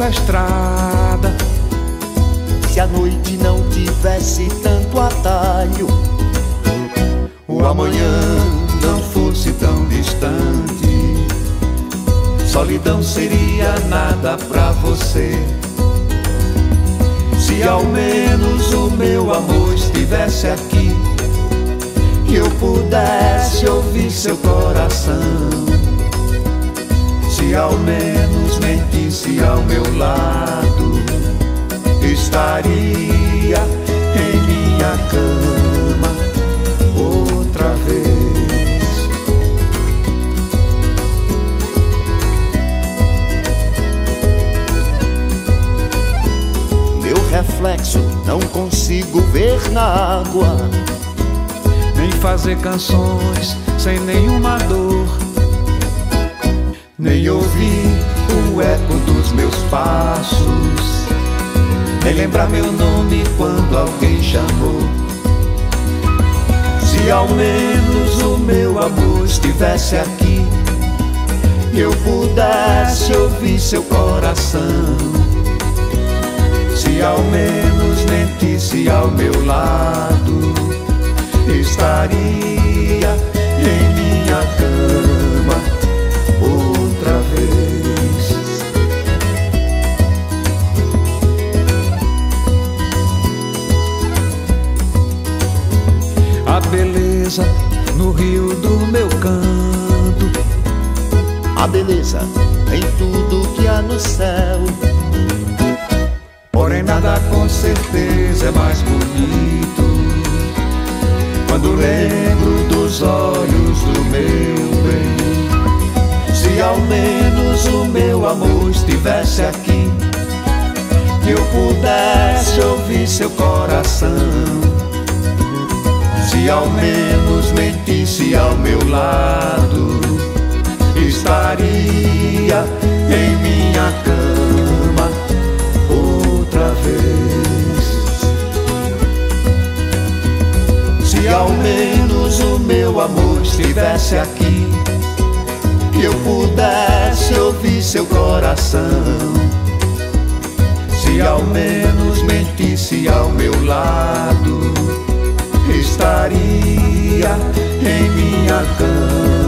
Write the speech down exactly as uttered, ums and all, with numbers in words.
nessa estrada. Se a noite não tivesse tanto atalho, o amanhã não fosse tão distante, solidão seria nada pra você. Se ao menos o meu amor estivesse aqui e eu pudesse ouvir seu coração, se ao menos mentisse ao meu lado, estaria em minha cama outra vez. meu reflexo não consigo ver na água, nem fazer canções sem nenhuma dor, nem ouvir o eco dos meus passos, nem lembrar meu nome quando alguém chamou. Se ao menos o meu amor estivesse aqui e eu pudesse ouvir seu coração, se ao menos mentisse ao meu lado, estaria em minha cama outra vez. A beleza no rio do meu canto, a beleza em tudo que há no céu, porém nada com certeza é mais bonito quando lembro dos olhos do meu bem. Se ao menos o meu amor estivesse aqui e eu pudesse ouvir seu coração, se ao menos mentisse ao meu lado, estaria em minha cama outra vez. Se ao menos o meu amor estivesse aqui e eu pudesse ouvir seu coração, se ao menos mentisse ao meu lado, estaria em minha cama